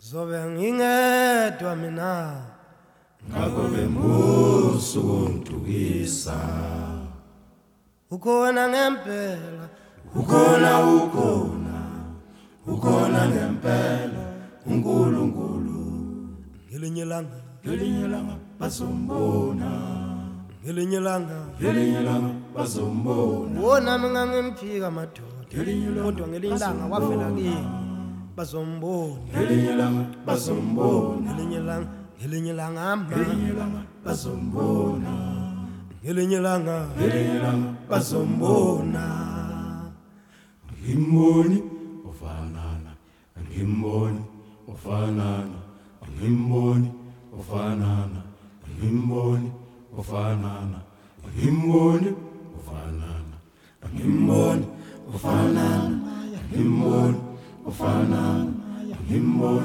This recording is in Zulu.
zobe ngingedwa mina ngakho bemusu untukisa ukhona ngempela ukhona ngempela uNkulunkulu ngelinye ilanga bazombona ngelinye ilanga bazombona wona mina ngimphika madoda kodwa ngelinye ilanga wavela kimi bazombona ngelinye ilanga bazombona ngelinye ilanga bazombona ngelinye ilanga bazombona ngimboni ofanana ngimboni ofanana ngimboni ofanana ngimboni ofanana ngimboni ofanana ngimboni ofanana ngimboni ofanana ngimboni